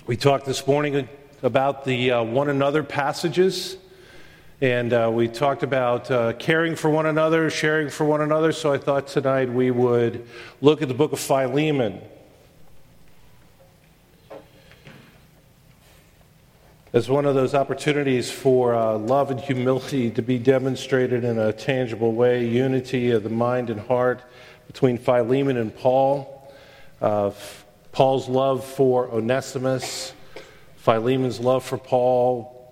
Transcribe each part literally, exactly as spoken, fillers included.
We talked this morning about the uh, one another passages, and uh, we talked about uh, caring for one another, sharing for one another, so I thought tonight we would look at the book of Philemon. As one of those opportunities for uh, love and humility to be demonstrated in a tangible way, unity of the mind and heart between Philemon and Paul, uh, Paul's love for Onesimus, Philemon's love for Paul,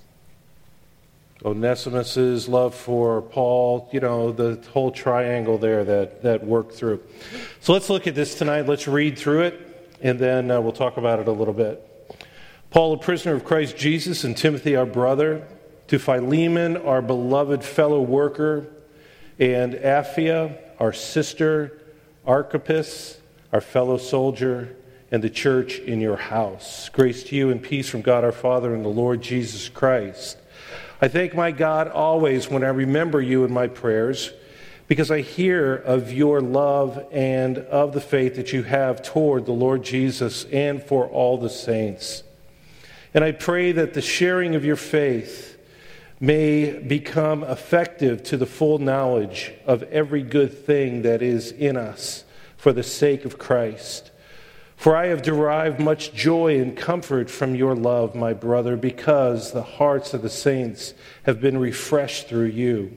Onesimus's love for Paul, you know, the whole triangle there that, that worked through. So let's look at this tonight. Let's read through it, and then uh, we'll talk about it a little bit. Paul, a prisoner of Christ Jesus, and Timothy, our brother, to Philemon, our beloved fellow worker, and Apphia, our sister, Archippus, our fellow soldier, and the church in your house. Grace to you and peace from God our Father and the Lord Jesus Christ. I thank my God always when I remember you in my prayers, because I hear of your love and of the faith that you have toward the Lord Jesus and for all the saints. And I pray that the sharing of your faith may become effective to the full knowledge of every good thing that is in us for the sake of Christ. For I have derived much joy and comfort from your love, my brother, because the hearts of the saints have been refreshed through you.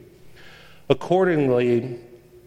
Accordingly,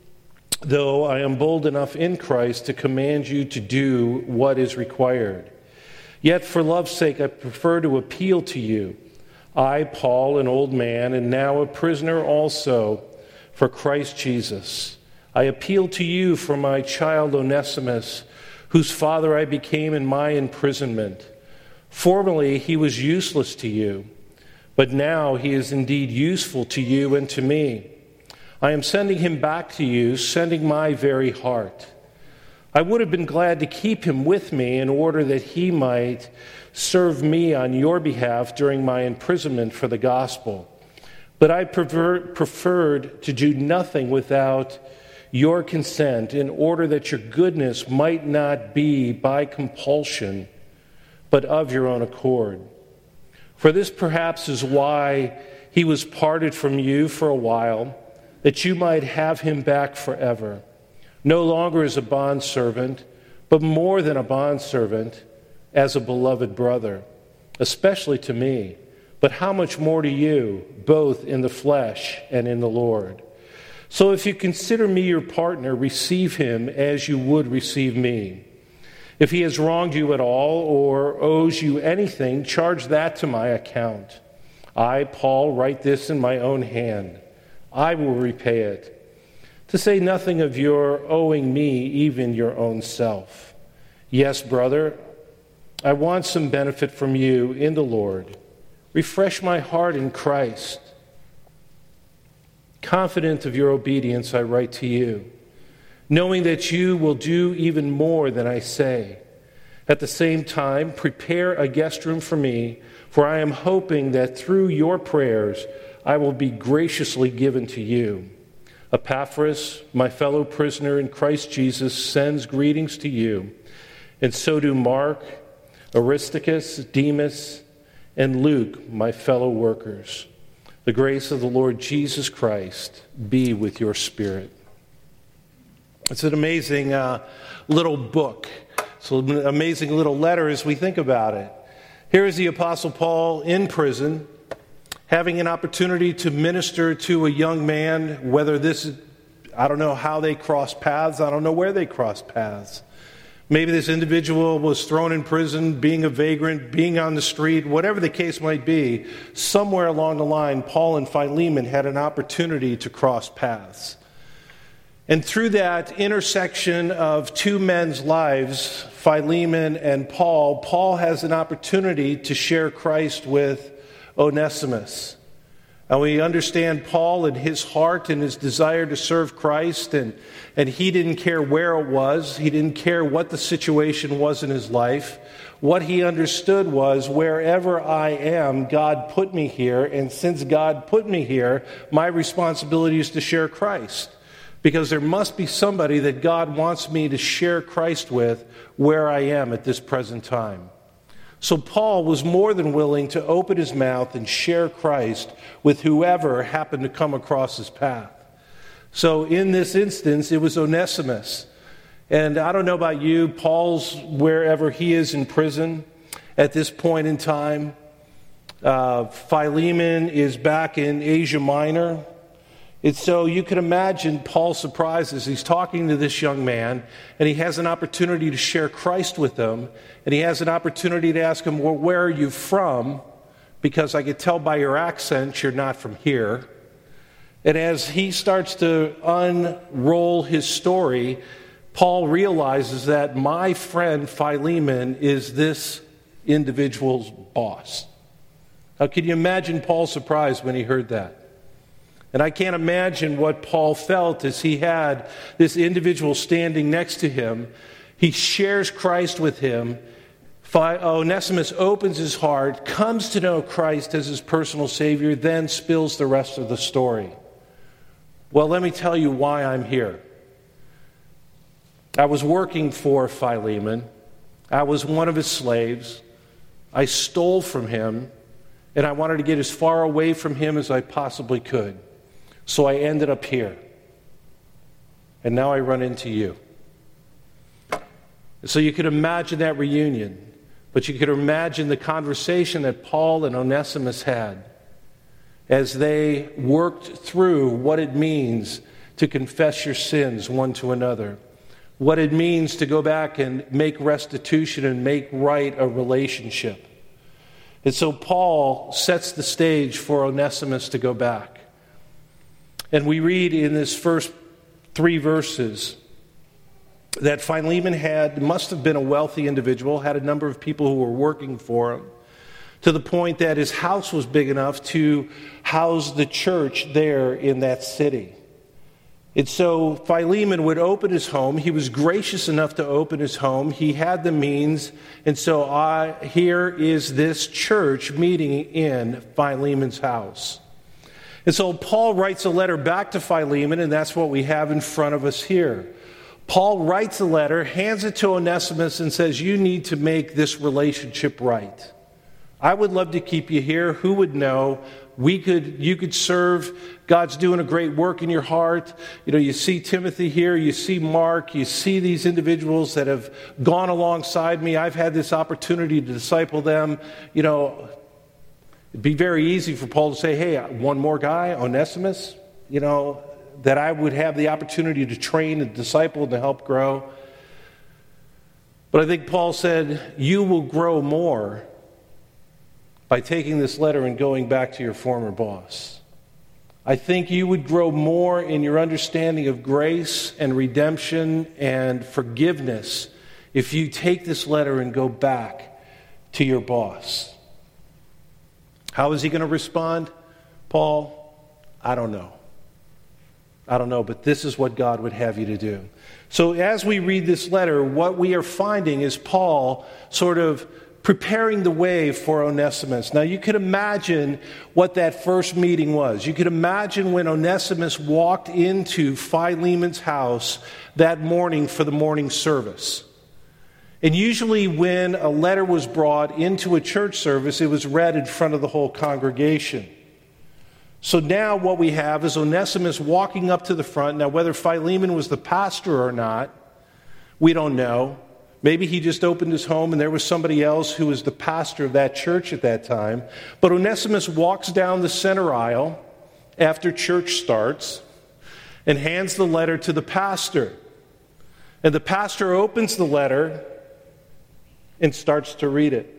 though I am bold enough in Christ to command you to do what is required, yet for love's sake I prefer to appeal to you. I, Paul, an old man, and now a prisoner also for Christ Jesus. I appeal to you for my child Onesimus, whose father I became in my imprisonment. Formerly he was useless to you, but now he is indeed useful to you and to me. I am sending him back to you, sending my very heart. I would have been glad to keep him with me in order that he might serve me on your behalf during my imprisonment for the gospel. But I prefer, preferred to do nothing without your consent, in order that your goodness might not be by compulsion, but of your own accord. For this perhaps is why he was parted from you for a while, that you might have him back forever, no longer as a bondservant, but more than a bondservant, as a beloved brother, especially to me, but how much more to you, both in the flesh and in the Lord. So if you consider me your partner, receive him as you would receive me. If he has wronged you at all or owes you anything, charge that to my account. I, Paul, write this in my own hand. I will repay it. To say nothing of your owing me even your own self. Yes, brother, I want some benefit from you in the Lord. Refresh my heart in Christ. Confident of your obedience, I write to you, knowing that you will do even more than I say. At the same time, prepare a guest room for me, for I am hoping that through your prayers I will be graciously given to you. Epaphras, my fellow prisoner in Christ Jesus, sends greetings to you, and so do Mark, Aristarchus, Demas, and Luke, my fellow workers. The grace of the Lord Jesus Christ be with your spirit. It's an amazing uh, little book. It's an amazing little letter as we think about it. Here is the Apostle Paul in prison, having an opportunity to minister to a young man, whether this, I don't know how they crossed paths, I don't know where they crossed paths. Maybe this individual was thrown in prison, being a vagrant, being on the street, whatever the case might be. Somewhere along the line, Paul and Philemon had an opportunity to cross paths. And through that intersection of two men's lives, Philemon and Paul, Paul has an opportunity to share Christ with Onesimus. And we understand Paul and his heart and his desire to serve Christ, and, and he didn't care where it was. He didn't care what the situation was in his life. What he understood was, wherever I am, God put me here, and since God put me here, my responsibility is to share Christ. Because there must be somebody that God wants me to share Christ with where I am at this present time. So Paul was more than willing to open his mouth and share Christ with whoever happened to come across his path. So in this instance, it was Onesimus. And I don't know about you, Paul's wherever he is in prison at this point in time. Uh, Philemon is back in Asia Minor. And so you can imagine Paul's surprise as he's talking to this young man, and he has an opportunity to share Christ with him, and he has an opportunity to ask him, well, where are you from? Because I could tell by your accent you're not from here. And as he starts to unroll his story, Paul realizes that my friend Philemon is this individual's boss. Now, can you imagine Paul's surprise when he heard that? And I can't imagine what Paul felt as he had this individual standing next to him. He shares Christ with him. Onesimus opens his heart, comes to know Christ as his personal Savior, then spills the rest of the story. Well, let me tell you why I'm here. I was working for Philemon. I was one of his slaves. I stole from him, and I wanted to get as far away from him as I possibly could. So I ended up here. And now I run into you. So you could imagine that reunion, but you could imagine the conversation that Paul and Onesimus had as they worked through what it means to confess your sins one to another, what it means to go back and make restitution and make right a relationship. And so Paul sets the stage for Onesimus to go back. And we read in this first three verses that Philemon had, must have been a wealthy individual, had a number of people who were working for him, to the point that his house was big enough to house the church there in that city. And so Philemon would open his home. He was gracious enough to open his home. He had the means. And so I, here is this church meeting in Philemon's house. And so Paul writes a letter back to Philemon, and that's what we have in front of us here. Paul writes a letter, hands it to Onesimus, and says, you need to make this relationship right. I would love to keep you here. Who would know? We could, you could serve. God's doing a great work in your heart. You know, you see Timothy here, you see Mark, you see these individuals that have gone alongside me. I've had this opportunity to disciple them. You know, it'd be very easy for Paul to say, hey, one more guy, Onesimus, you know, that I would have the opportunity to train and disciple and to help grow. But I think Paul said, you will grow more by taking this letter and going back to your former boss. I think you would grow more in your understanding of grace and redemption and forgiveness if you take this letter and go back to your boss. How is he going to respond, Paul? I don't know. I don't know, but this is what God would have you to do. So as we read this letter, what we are finding is Paul sort of preparing the way for Onesimus. Now you could imagine what that first meeting was. You could imagine when Onesimus walked into Philemon's house that morning for the morning service. And usually when a letter was brought into a church service, it was read in front of the whole congregation. So now what we have is Onesimus walking up to the front. Now whether Philemon was the pastor or not, we don't know. Maybe he just opened his home and there was somebody else who was the pastor of that church at that time. But Onesimus walks down the center aisle after church starts and hands the letter to the pastor. And the pastor opens the letter and starts to read it.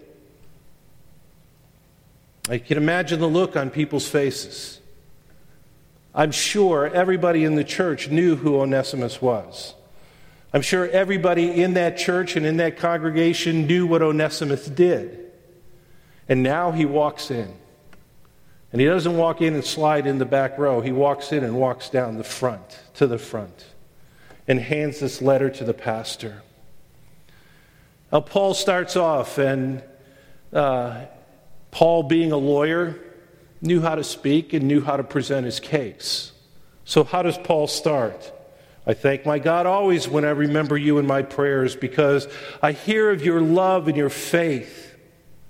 I can imagine the look on people's faces. I'm sure everybody in the church knew who Onesimus was. I'm sure everybody in that church and in that congregation knew what Onesimus did. And now he walks in. And he doesn't walk in and slide in the back row. He walks in and walks down the front, to the front, and hands this letter to the pastor. Now, Paul starts off, and uh, Paul, being a lawyer, knew how to speak and knew how to present his case. So how does Paul start? I thank my God always when I remember you in my prayers, because I hear of your love and your faith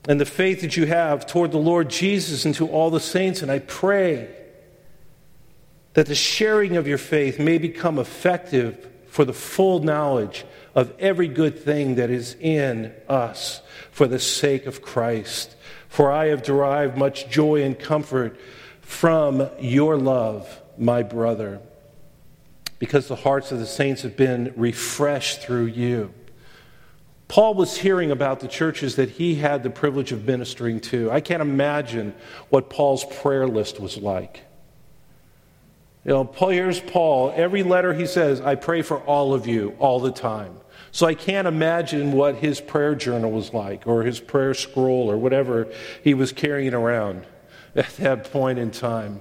and the faith that you have toward the Lord Jesus and to all the saints. And I pray that the sharing of your faith may become effective for the full knowledge of every good thing that is in us for the sake of Christ. For I have derived much joy and comfort from your love, my brother, because the hearts of the saints have been refreshed through you. Paul was hearing about the churches that he had the privilege of ministering to. I can't imagine what Paul's prayer list was like. You know, Paul, here's Paul. Every letter he says, I pray for all of you all the time. So I can't imagine what his prayer journal was like, or his prayer scroll, or whatever he was carrying around at that point in time.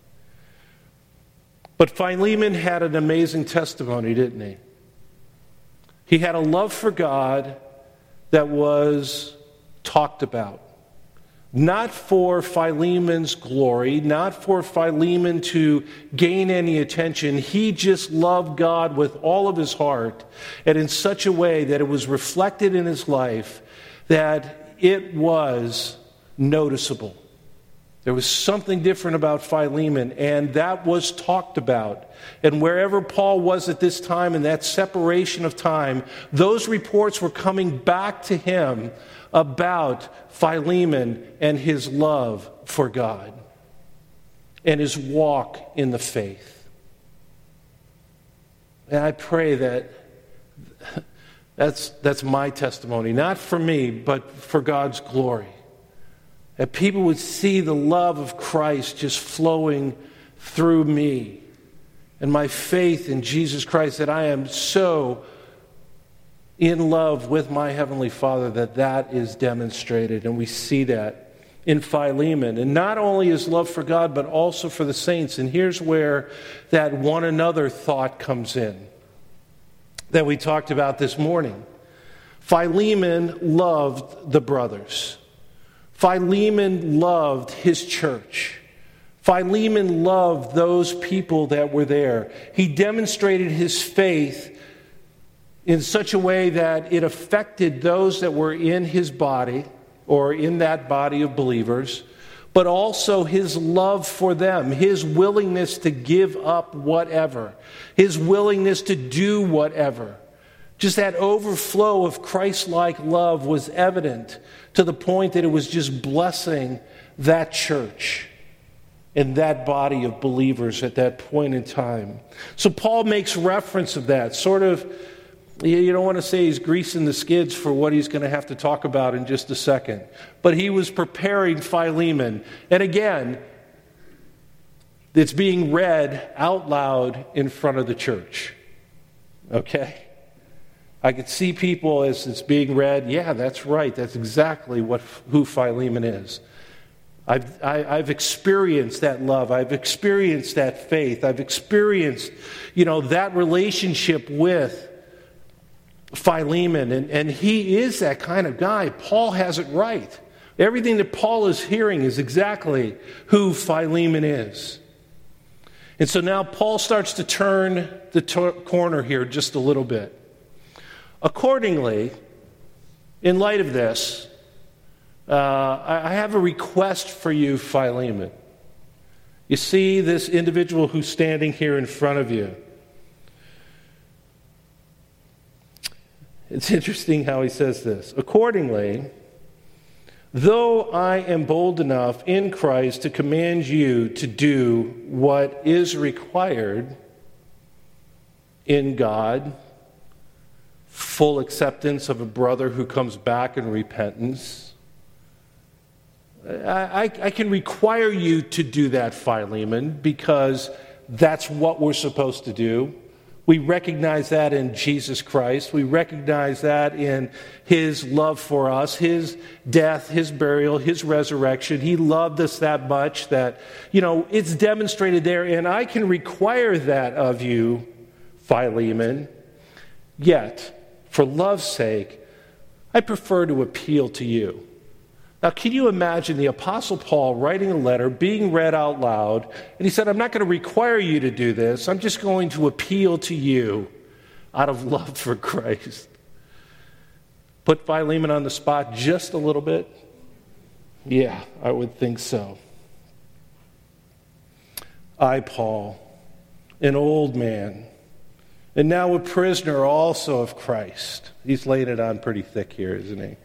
But Philemon had an amazing testimony, didn't he? He had a love for God that was talked about. Not for Philemon's glory, not for Philemon to gain any attention. He just loved God with all of his heart, and in such a way that it was reflected in his life that it was noticeable. There was something different about Philemon, and that was talked about. And wherever Paul was at this time, in that separation of time, those reports were coming back to him about Philemon and his love for God and his walk in the faith. And I pray that that's, that's my testimony, not for me, but for God's glory. That people would see the love of Christ just flowing through me and my faith in Jesus Christ, that I am so in love with my Heavenly Father that that is demonstrated. And we see that in Philemon. And not only his love for God, but also for the saints. And here's where that one another thought comes in that we talked about this morning. Philemon loved the brothers. Philemon loved his church. Philemon loved those people that were there. He demonstrated his faith in such a way that it affected those that were in his body, or in that body of believers, but also his love for them, his willingness to give up whatever, his willingness to do whatever. Just that overflow of Christ-like love was evident to the point that it was just blessing that church and that body of believers at that point in time. So Paul makes reference of that, sort of, you don't want to say he's greasing the skids for what he's going to have to talk about in just a second. But he was preparing Philemon. And again, it's being read out loud in front of the church. Okay? I could see people as it's being read, yeah, that's right. That's exactly what who Philemon is. I've, I, I've experienced that love. I've experienced that faith. I've experienced, you know, that relationship with Philemon, and, and he is that kind of guy. Paul has it right. Everything that Paul is hearing is exactly who Philemon is. And so now Paul starts to turn the to- corner here just a little bit. Accordingly, in light of this, uh, I, I have a request for you, Philemon. You see this individual who's standing here in front of you. It's interesting how he says this. Accordingly, though I am bold enough in Christ to command you to do what is required in God, full acceptance of a brother who comes back in repentance, I, I, I can require you to do that, Philemon, because that's what we're supposed to do. We recognize that in Jesus Christ. We recognize that in his love for us, his death, his burial, his resurrection. He loved us that much that, you know, it's demonstrated there. And I can require that of you, Philemon. Yet, for love's sake, I prefer to appeal to you. Now, can you imagine the Apostle Paul writing a letter, being read out loud, and he said, I'm not going to require you to do this. I'm just going to appeal to you out of love for Christ. Put Philemon on the spot just a little bit. Yeah, I would think so. I, Paul, an old man, and now a prisoner also of Christ. He's laying it on pretty thick here, isn't he?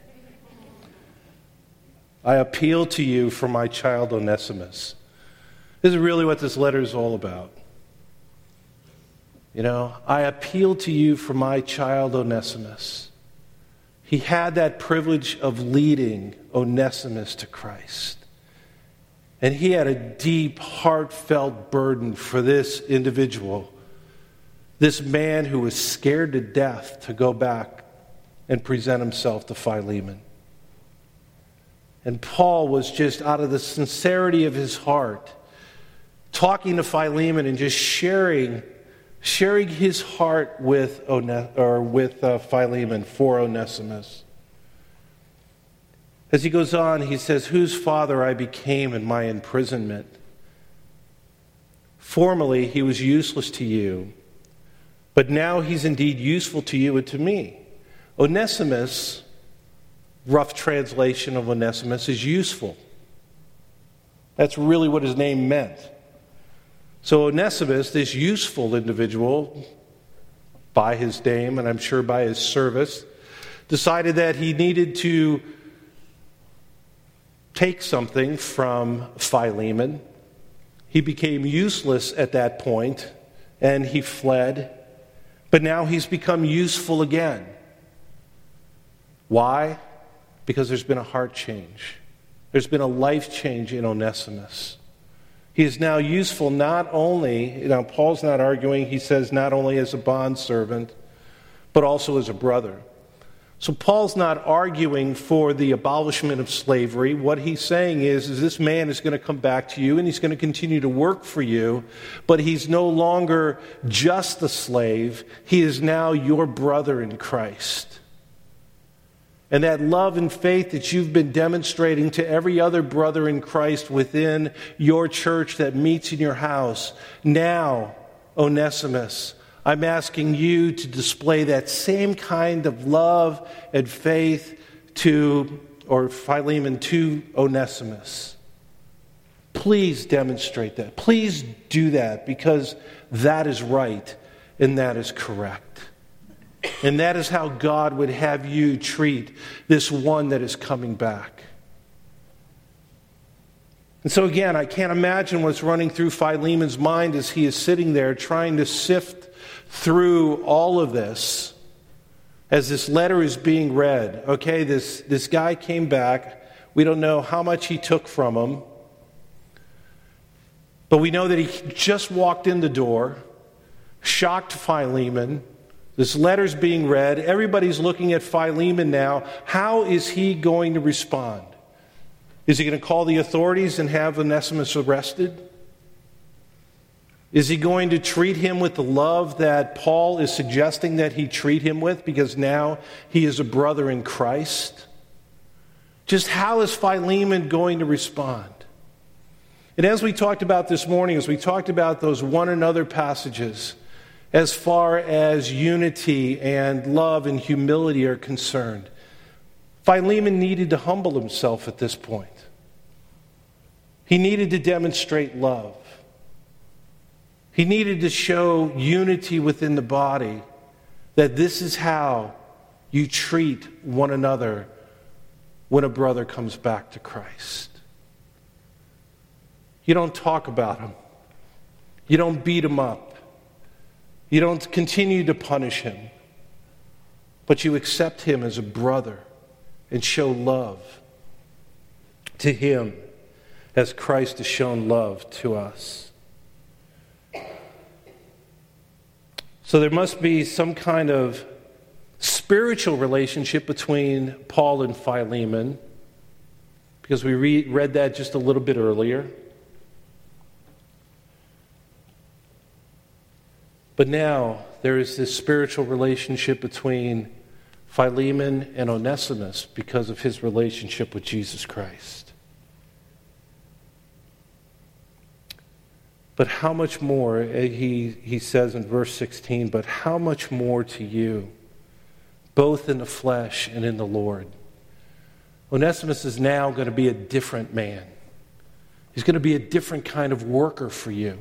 I appeal to you for my child Onesimus. This is really what this letter is all about. You know, I appeal to you for my child Onesimus. He had that privilege of leading Onesimus to Christ. And he had a deep, heartfelt burden for this individual, this man who was scared to death to go back and present himself to Philemon. And Paul was just out of the sincerity of his heart, talking to Philemon and just sharing, sharing his heart with One- or with uh, Philemon for Onesimus. As he goes on, he says, whose father I became in my imprisonment. Formerly he was useless to you, but now he's indeed useful to you and to me. Onesimus, rough translation of Onesimus, is useful. That's really what his name meant. So Onesimus, this useful individual, by his name, and I'm sure by his service, decided that he needed to take something from Philemon. He became useless at that point, and he fled. But now he's become useful again. Why? Because there's been a heart change. There's been a life change in Onesimus. He is now useful not only, now Paul's not arguing, he says not only as a bondservant, but also as a brother. So Paul's not arguing for the abolishment of slavery. What he's saying is, is this man is going to come back to you and he's going to continue to work for you, but he's no longer just a slave. He is now your brother in Christ. And that love and faith that you've been demonstrating to every other brother in Christ within your church that meets in your house, now, Onesimus, I'm asking you to display that same kind of love and faith to, or Philemon to Onesimus. Please demonstrate that. Please do that, because that is right and that is correct. And that is how God would have you treat this one that is coming back. And so again, I can't imagine what's running through Philemon's mind as he is sitting there trying to sift through all of this as this letter is being read. Okay, this, this guy came back. We don't know how much he took from him. But we know that he just walked in the door, shocked Philemon. This letter's being read. Everybody's looking at Philemon now. How is he going to respond? Is he going to call the authorities and have Onesimus arrested? Is he going to treat him with the love that Paul is suggesting that he treat him with, because now he is a brother in Christ? Just how is Philemon going to respond? And as we talked about this morning, as we talked about those one another passages, as far as unity and love and humility are concerned, Philemon needed to humble himself at this point. He needed to demonstrate love. He needed to show unity within the body, that this is how you treat one another when a brother comes back to Christ. You don't talk about him. You don't beat him up. You don't continue to punish him. But you accept him as a brother and show love to him as Christ has shown love to us. So there must be some kind of spiritual relationship between Paul and Philemon, because we read, read that just a little bit earlier. But now there is this spiritual relationship between Philemon and Onesimus because of his relationship with Jesus Christ. But how much more, he, he says in verse sixteen, but how much more to you, both in the flesh and in the Lord. Onesimus is now going to be a different man. He's going to be a different kind of worker for you.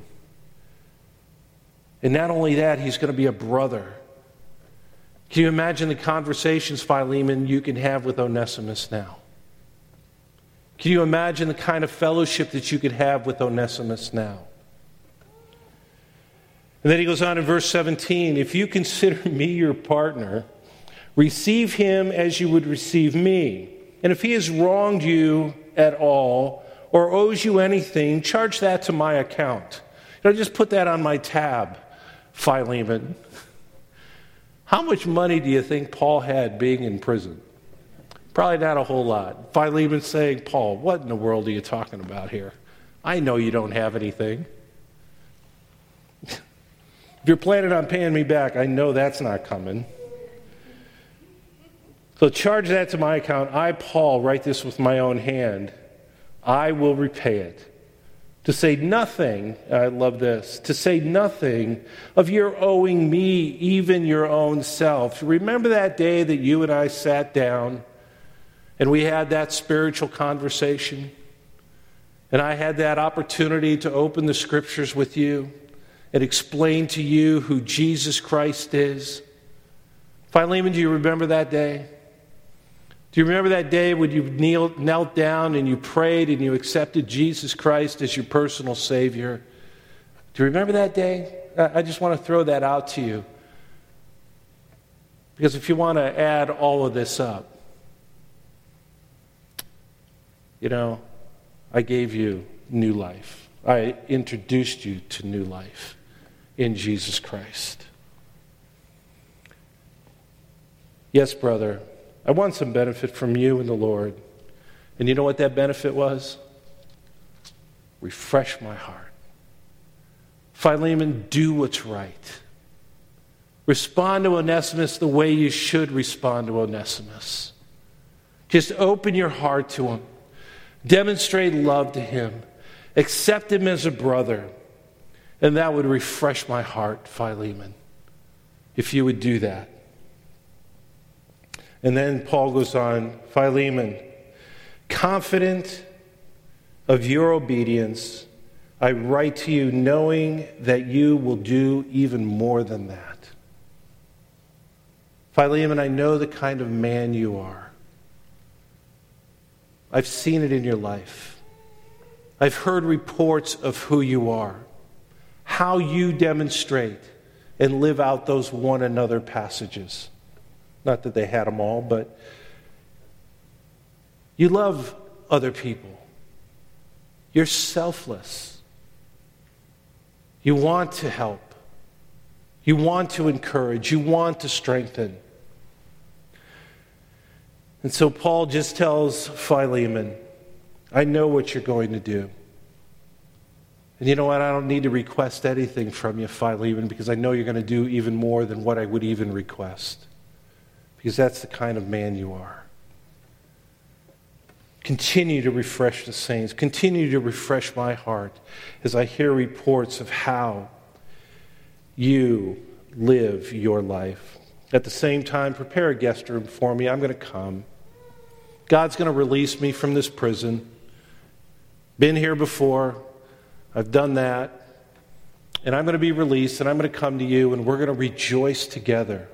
And not only that, he's going to be a brother. Can you imagine the conversations, Philemon, you can have with Onesimus now? Can you imagine the kind of fellowship that you could have with Onesimus now? And then he goes on in verse seventeen, if you consider me your partner, receive him as you would receive me. And if he has wronged you at all or owes you anything, charge that to my account. You know, just put that on my tab, Philemon. How much money do you think Paul had being in prison? Probably not a whole lot. Philemon's saying, Paul, what in the world are you talking about here? I know you don't have anything. If you're planning on paying me back, I know that's not coming. So charge that to my account. I, Paul, write this with my own hand. I will repay it. To say nothing, I love this, to say nothing of your owing me even your own self. Remember that day that you and I sat down and we had that spiritual conversation? And I had that opportunity to open the scriptures with you and explain to you who Jesus Christ is. Philemon, do you remember that day? Do you remember that day when you kneeled, knelt down and you prayed and you accepted Jesus Christ as your personal Savior? Do you remember that day? I just want to throw that out to you. Because if you want to add all of this up, you know, I gave you new life. I introduced you to new life in Jesus Christ. Yes, brother, I want some benefit from you and the Lord. And you know what that benefit was? Refresh my heart. Philemon, do what's right. Respond to Onesimus the way you should respond to Onesimus. Just open your heart to him. Demonstrate love to him. Accept him as a brother. And that would refresh my heart, Philemon, if you would do that. And then Paul goes on, Philemon, confident of your obedience, I write to you knowing that you will do even more than that. Philemon, I know the kind of man you are. I've seen it in your life. I've heard reports of who you are, how you demonstrate and live out those one another passages. Not that they had them all, but you love other people. You're selfless. You want to help. You want to encourage. You want to strengthen. And so Paul just tells Philemon, I know what you're going to do. And you know what? I don't need to request anything from you, Philemon, because I know you're going to do even more than what I would even request. Because that's the kind of man you are. Continue to refresh the saints. Continue to refresh my heart as I hear reports of how you live your life. At the same time, prepare a guest room for me. I'm going to come. God's going to release me from this prison. Been here before. I've done that. And I'm going to be released, and I'm going to come to you, and we're going to rejoice together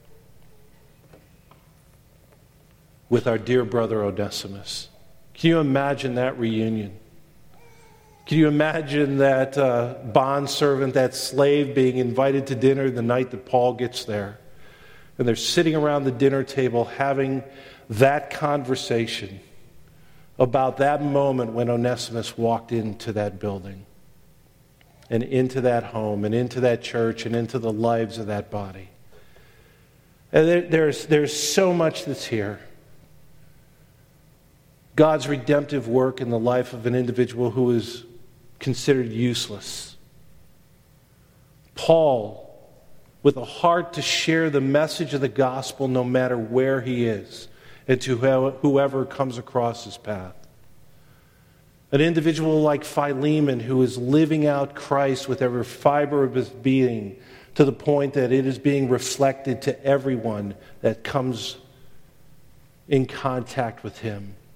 with our dear brother Onesimus. Can you imagine that reunion? Can you imagine that uh, bondservant, that slave being invited to dinner the night that Paul gets there? And they're sitting around the dinner table having that conversation about that moment when Onesimus walked into that building and into that home and into that church and into the lives of that body. And there, there's, there's so much that's here. God's redemptive work in the life of an individual who is considered useless. Paul, with a heart to share the message of the gospel no matter where he is and to whoever comes across his path. An individual like Philemon who is living out Christ with every fiber of his being to the point that it is being reflected to everyone that comes in contact with him.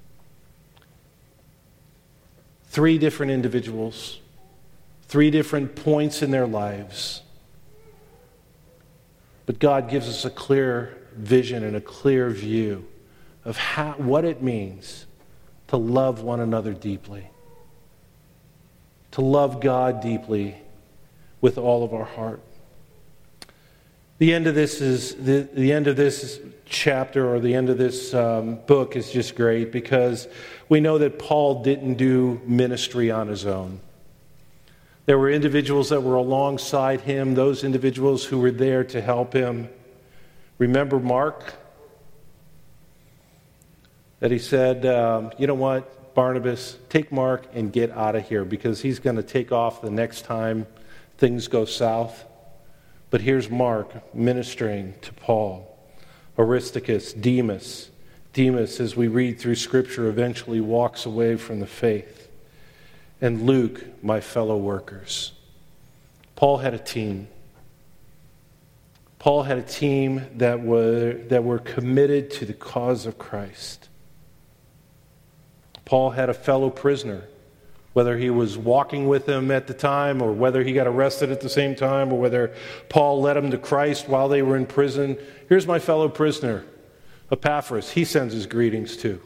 three different individuals, three different points in their lives. But God gives us a clear vision and a clear view of how, what it means to love one another deeply, to love God deeply with all of our heart. The end of this is the, the end of this chapter, or the end of this um, book, is just great because we know that Paul didn't do ministry on his own. There were individuals that were alongside him, those individuals who were there to help him. Remember Mark? That he said, um, you know what, Barnabas, take Mark and get out of here because he's going to take off the next time things go south. But here's Mark ministering to Paul. Aristarchus, Demas. Demas, as we read through Scripture, eventually walks away from the faith. And Luke, my fellow workers. Paul had a team. Paul had a team that were, that were committed to the cause of Christ. Paul had a fellow prisoner, whether he was walking with him at the time or whether he got arrested at the same time or whether Paul led him to Christ while they were in prison. Here's my fellow prisoner, Epaphras. He sends his greetings too.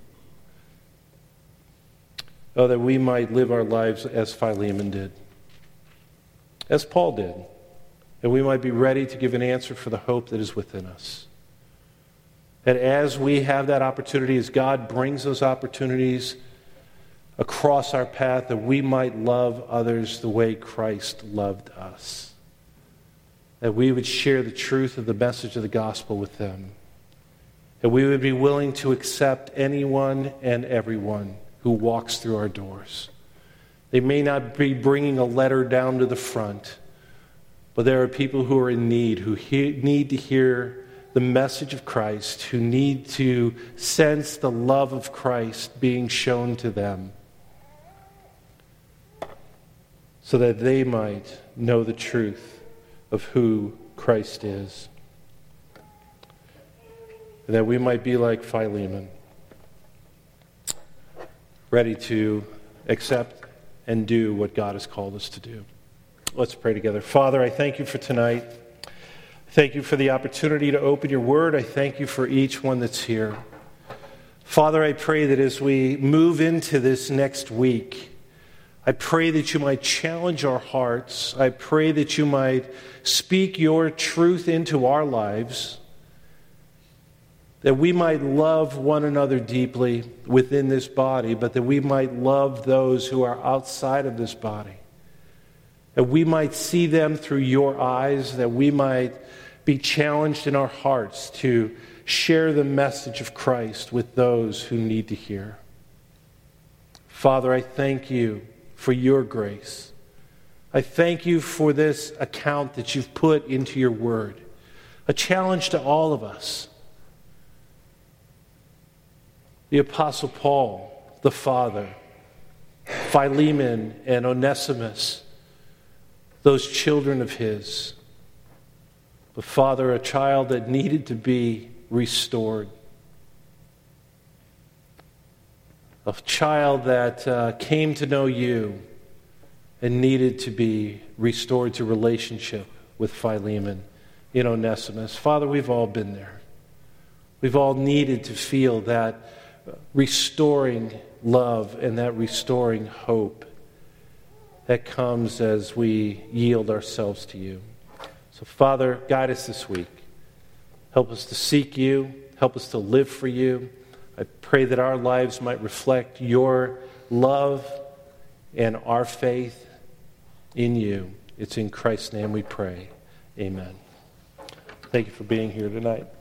Oh, that we might live our lives as Philemon did, as Paul did, and we might be ready to give an answer for the hope that is within us. That as we have that opportunity, as God brings those opportunities across our path, that we might love others the way Christ loved us. That we would share the truth of the message of the gospel with them. That we would be willing to accept anyone and everyone who walks through our doors. They may not be bringing a letter down to the front, but there are people who are in need, who he- need to hear the message of Christ, who need to sense the love of Christ being shown to them, so that they might know the truth of who Christ is. And that we might be like Philemon, ready to accept and do what God has called us to do. Let's pray together. Father, I thank you for tonight. Thank you for the opportunity to open your word. I thank you for each one that's here. Father, I pray that as we move into this next week, I pray that you might challenge our hearts. I pray that you might speak your truth into our lives, that we might love one another deeply within this body, but that we might love those who are outside of this body, that we might see them through your eyes, that we might be challenged in our hearts to share the message of Christ with those who need to hear. Father, I thank you for your grace. I thank you for this account that you've put into your word, a challenge to all of us. The Apostle Paul, the father, Philemon and Onesimus, those children of his. But Father, a child that needed to be restored. A child that uh, came to know you and needed to be restored to relationship with Philemon in Onesimus. Father, we've all been there. We've all needed to feel that restoring love and that restoring hope that comes as we yield ourselves to you. So, Father, guide us this week. Help us to seek you. Help us to live for you. I pray that our lives might reflect your love and our faith in you. It's in Christ's name we pray. Amen. Thank you for being here tonight.